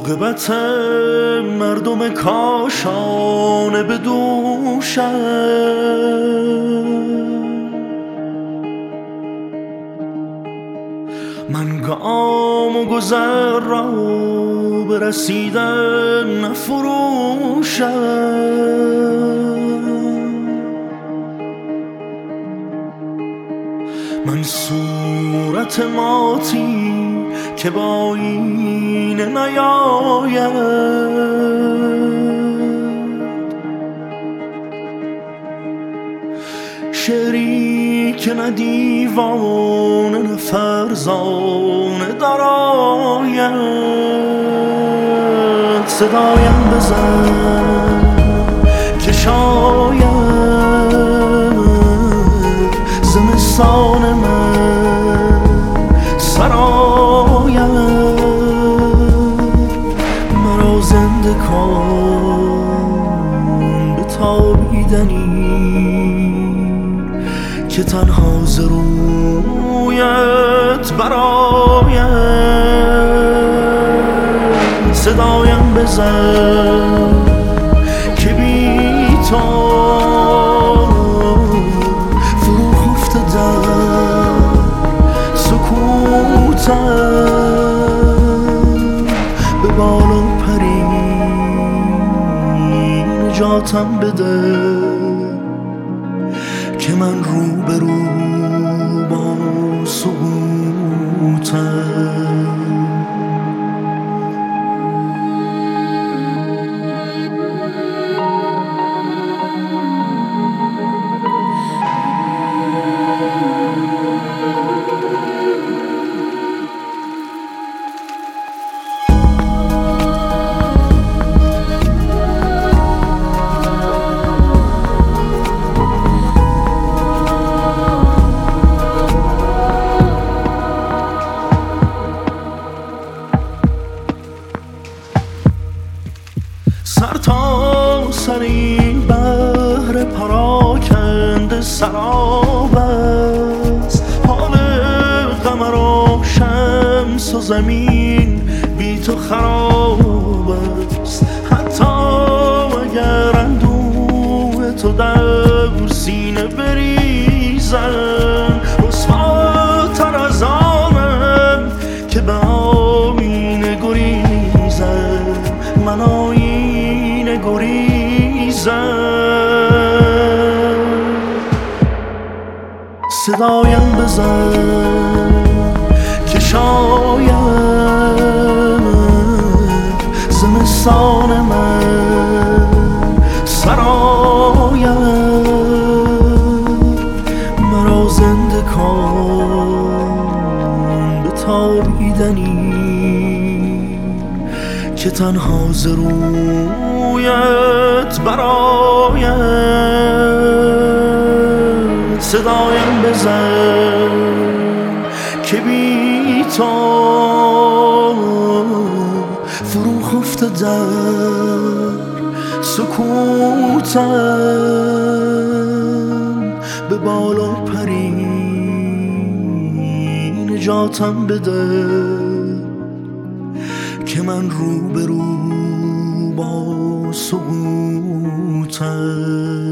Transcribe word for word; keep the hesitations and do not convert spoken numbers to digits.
عاقبت مردم کاشانه به دوشم. من گام و گذر را برسیدن نفروشم. من صورت ماتی که با این نیاید، شعری که نه دیوانه نه فرزانه دراید. صدایم بزن که شاید زمستان من سراید. مرا زنده کن به تابیدنی که تنها ز رویت براید. صدایم بزن که بی تو فرو خفته در سکوتم. به بالا پری نجاتم بده که من رو به رو با سقوطم. سر تا سر این بحر پراکنده سراب است. حال قمر و شمس و زمین بی تو خراب است. حتی اگر اندوه تو در سینه بریزم، رسواتر از آنم که به آینه گریزم. من آینه گریزم. صدایم بزن که شاید زمستان من سراید. مرا زنده کن به تابیدنی که تنها ز رویت براید. صدایم بزن که بی تو فرو خفته در سکوتم. به بالا پری نجاتم بده که من رو به رو با سقوطم.